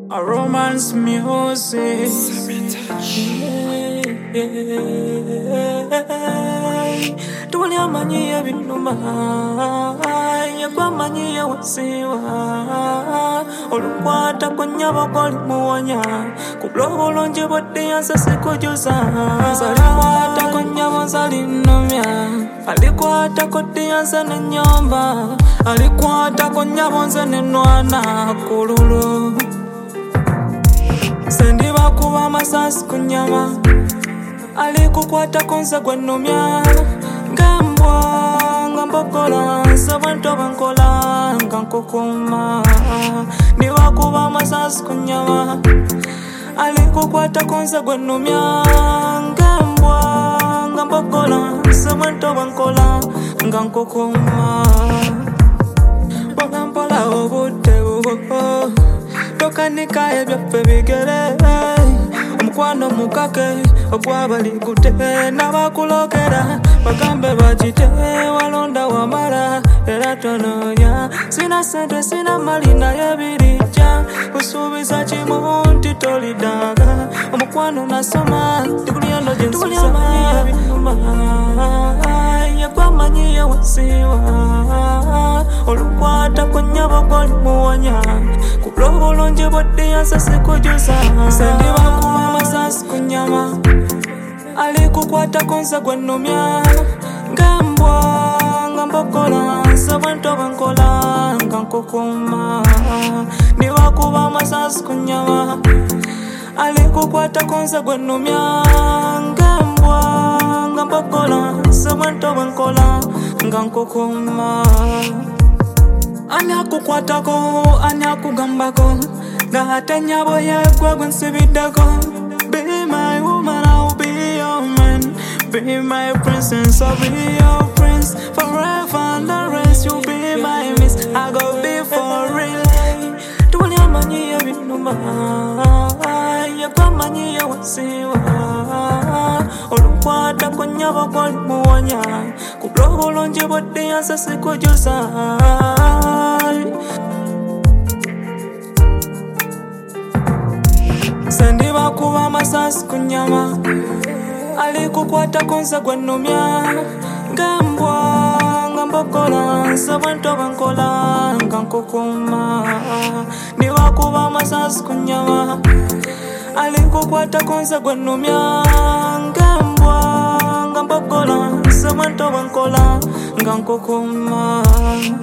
A romance music. Tulia manyia binuma, yakwa manyia wasiwa. Olukwata konyaba koli muwanya, kublobo nje bote ansase kujuza. Salikwata konyaba salinomya, alikwata kote ansane nyomba, alikwata konyaba ansane nwana kululu. Sendi bakuba masasi kunyama, alikukwata konza gwenumya. Ngambwa ngambokola sabwanto bankola ngankukuma. Ni bakuba masasi kunyama, alikukwata konza gwenumya. Ngambwa ngambokola sabwanto bankola ngankukuma. Bogampola obute bubo, tokanika ebyaffe bigere. Omukwano mukake ogwabali gute n'abakulokera bagambe bakite walonda wamala era tononya. Sina sente sina mali naye birija, usuubiza kimu nti tolidaga. Omukwano nasoma tikulyano gye nsoma binuma, yakwamanyiye wasiwa. Olukwata konyaba koli muwanya, kublobo lonje bote ansase kujuza. Sendi bakuba masasi kunyama, alikukwata konza gwenumya. Ngambwa ngambokola sabwanto bankola ngankukuma. Ni bakuba masasi kunyama, alikukwata konza gwenumya. Ngambwa ngambokola sabwanto bankola ngankukuma. Ani akukwatako, ani akugambako, ngahate nyabo yekwe gwensibidako. Be my woman, I'll be your man. Be my princess, I'll be your prince. Forever and the rest, you'll be my miss. I go be for real. Tulia manyia binuma, yakwa manyia wasiwa. Olukwata konyaba koli muwanya, kublobo lonje bote ansase kujuza. Sendi bakuba masasi kunyama, alikukwata konza gwenumya. Ngambwa ngambokola sabwanto bankola ngankukuma. Ni bakuba masasi kunyama, alikukwata konza gwenumya. Ngambwa ngambokola sabwanto bankola ngankukuma.